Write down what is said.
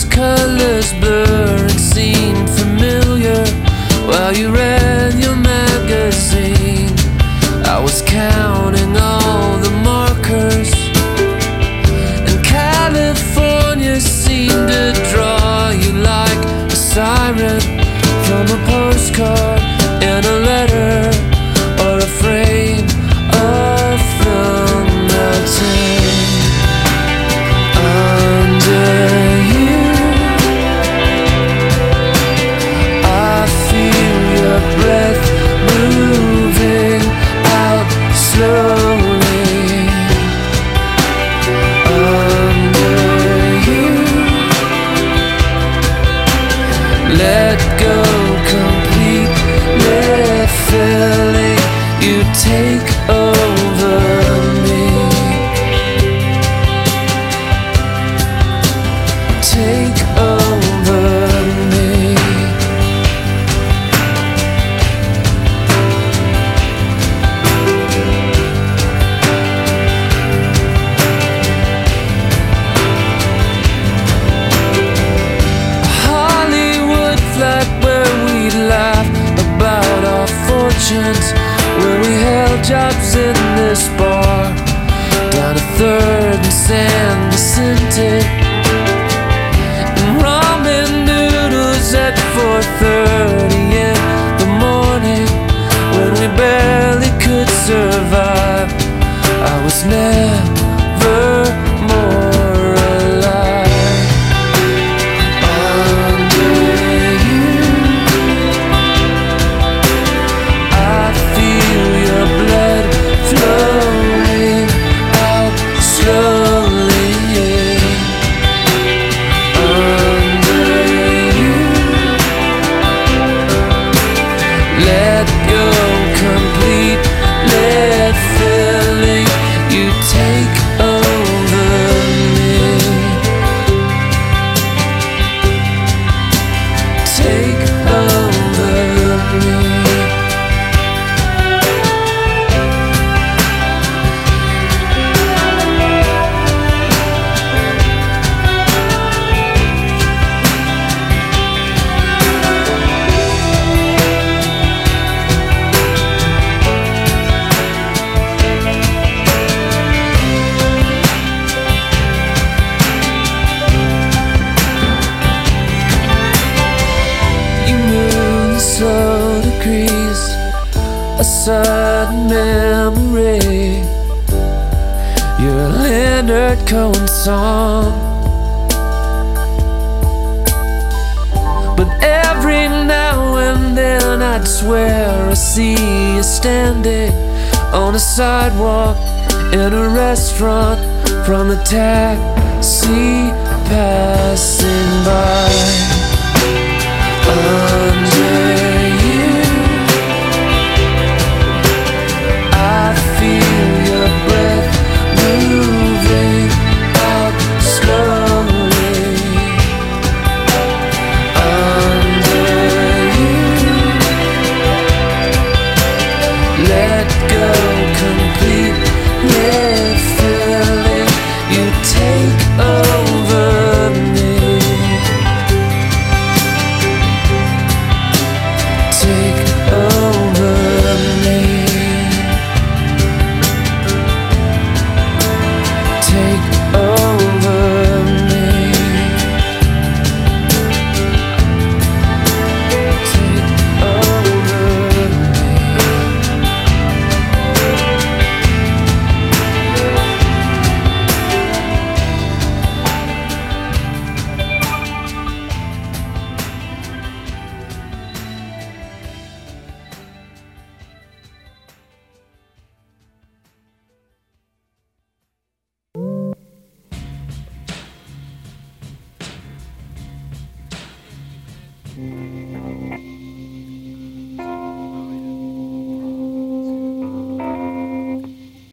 colors blur and seem familiar while you read your magazine. I was counting all the markers, and California seemed to draw you like a siren from a postcard in a letter or a frame of film melting under you. I feel your breath moving out slowly under you. Let go completely, feeling you take over me. Take over me. Hollywood flat where we laugh about our fortunes, where we held jobs in this bar down to 3rd and San Vicente, and ramen noodles at 4:30 in the morning when we barely could survive. I was never more alive under you. I feel your blood flowing out slowly under you. Let go completely, feeling you take over me. Take over me. You move in slow degrees, a sudden memory. You're a Leonard Cohen song, but every now and then I'd swear I see you standing on a sidewalk in a restaurant from the taxi passing by under you. I feel your breath moving out slowly under you. Let go completely, feeling you take over me. Take over me. Take over me. Take over me.